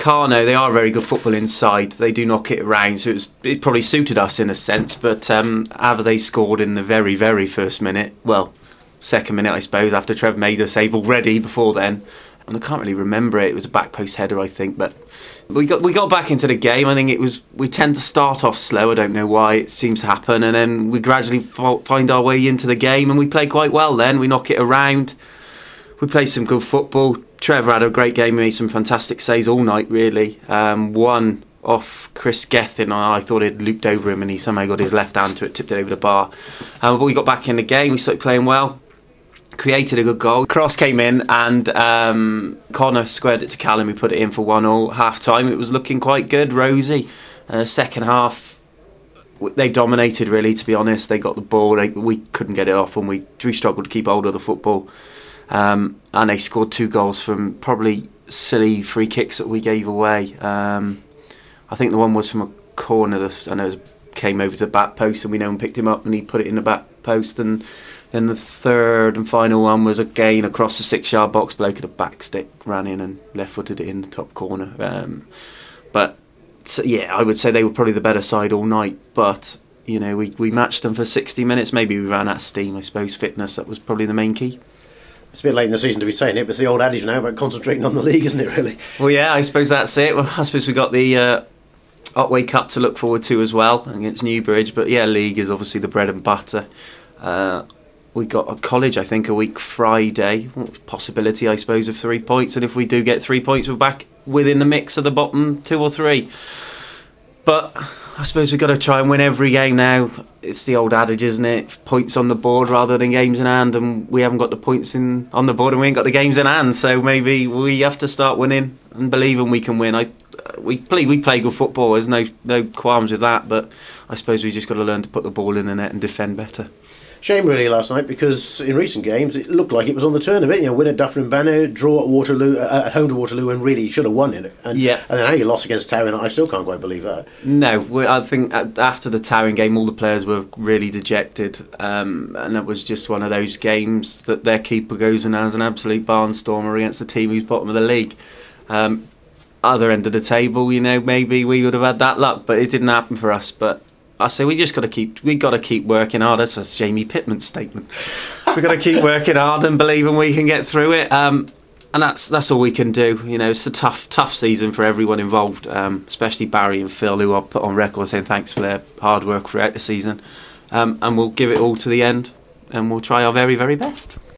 Carno, they are a very good football inside. They do knock it around, so it probably suited us in a sense. But after they scored in the very, very first minute, well, second minute I suppose, after Trev made a save already before then, and I can't really remember it. It was a back post header, I think. But we got back into the game. I think we tend to start off slow. I don't know why it seems to happen, and then we gradually find our way into the game, and we play quite well. Then we knock it around. We play some good football. Trevor had a great game. He made some fantastic saves all night, really. One off Chris Gethin. I thought he'd looped over him and he somehow got his left hand to it, tipped it over the bar. But we got back in the game. We started playing well. Created a good goal. Cross came in and Connor squared it to Callum. We put it in for 1-1. Half time, it was looking quite good, rosy. Second half, they dominated, really, to be honest. They got the ball. We couldn't get it off, and we struggled to keep hold of the football. And they scored 2 goals from probably silly free kicks that we gave away. I think the one was from a corner. I know it came over to the back post, and we know and picked him up, and he put it in the back post. And then the third and final one was again across the 6-yard box. Bloke at a back stick ran in and left-footed it in the top corner. But yeah, I would say they were probably the better side all night. But you know, we matched them for 60 minutes. Maybe we ran out of steam. I suppose fitness, that was probably the main key. It's a bit late in the season to be saying it, but it's the old adage now about concentrating on the league, isn't it, really? Well, yeah, I suppose that's it. Well, I suppose we've got the Otway Cup to look forward to as well against Newbridge. But yeah, league is obviously the bread and butter. We got a college, I think, a week Friday. Possibility, I suppose, of 3 points. And if we do get 3 points, we're back within the mix of the bottom 2 or 3. But I suppose we've got to try and win every game now. It's the old adage, isn't it? Points on the board rather than games in hand, and we haven't got the points on the board and we ain't got the games in hand, so maybe we have to start winning and believing we can win. We play good football, there's no qualms with that, but I suppose we just got to learn to put the ball in the net and defend better. Shame really last night, because in recent games it looked like it was on the turn a bit. You know, win at Dufferin Banner, draw at Waterloo, at home to Waterloo, and really should have won it. And then how you lost against Towing, I still can't quite believe that. No, I think after the Towing game, all the players were really dejected, and it was just one of those games that their keeper goes and has an absolute barnstormer against the team who's bottom of the league. Other end of the table, you know, maybe we would have had that luck, but it didn't happen for us. But I say we got to keep working hard. That's a Jamie Pittman statement. We've got to keep working hard and believing we can get through it. And that's all we can do. You know, it's a tough season for everyone involved, especially Barry and Phil, who I'll put on record saying thanks for their hard work throughout the season. And we'll give it all to the end, and we'll try our very, very best.